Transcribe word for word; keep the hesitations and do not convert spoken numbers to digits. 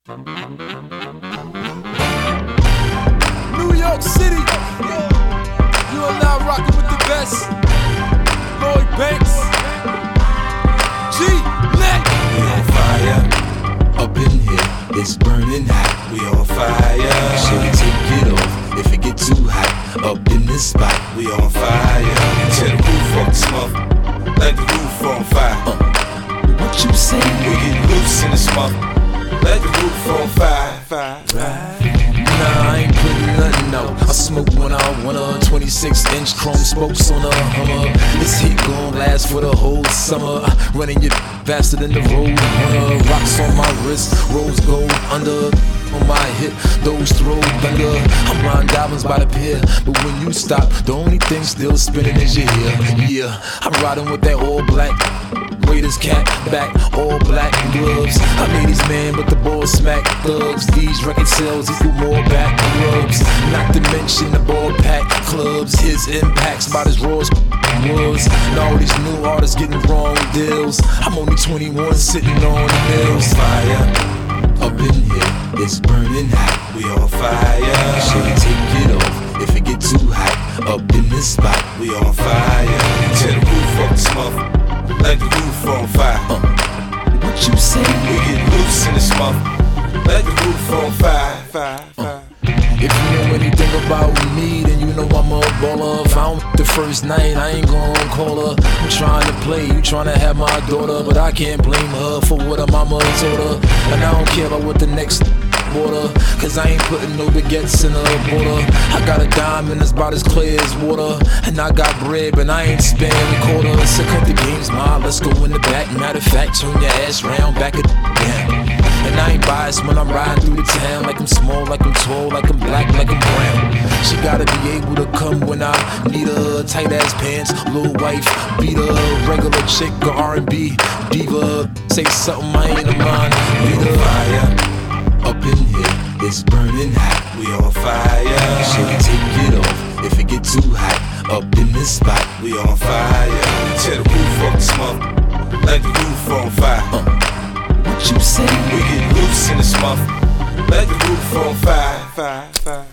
New York City, you are now rocking with the best. Lloyd Banks, G-Lit. We on fire, up in here, it's burning hot. We on fire, should we take it off if it get too hot? Up in this spot, we on fire. Tear the roof off the smoke, like the roof on fire. uh, What you say? We get loose in the smoke, like the roof on fire. Fire, right. Nah, I ain't putting nothing out. I smoke when I want a twenty-six inch chrome spokes on a Hummer. This heat gon' last for the whole summer. Running you faster than the road runner. Rocks on my wrist, rose gold under. On my hip, those throw thunder. I'm riding diamonds by the pier, but when you stop, the only thing still spinning is your ear. Yeah, I'm riding with that all black Raiders cat back, all black gloves. I made these man, but the ball smack thugs. These record sales equal more back rubs. Not to mention the ball pack clubs. His impacts about as raw as was. And all these new artists getting wrong deals. I'm only twenty-one sitting on the mills. Fire. Up in here, it's burning hot. We on fire. Should we take it off if it get too hot? Up in this spot, we on fire. Tear the roof off the smoke, like the roof on fire. uh, What you say? We get loose in the smoke, like the roof on fire. Fire, fire. If you know anything about me, then you know I'm a baller. If I don't the first night, I ain't gon' call her. I'm trying to play, you tryna have my daughter, but I can't blame her for what her mama told her. And I don't care about what the next water, cause I ain't putting no baguettes in the border. I got a diamond that's about as clear as water, and I got bread, but I ain't spending quarters. So cut the games, ma, let's go in the back. Matter of fact, turn your ass round, back it down. And I ain't biased when I'm riding through the town. Like I'm small, like I'm tall, like I'm black, like I'm brown. She gotta be able to come when I need her. Tight ass pants, little wife, beat her. Regular chick or R and B diva. Say something I ain't a mind. We on fire. Up in here, it's burning hot. We on fire. Should we take it off if it get too hot? Up in this spot, we on fire. Tear the roof off the smoke, like the roof on fire. uh, What you say? We get loose in the smoke, like the roof on fire. Fire, fire.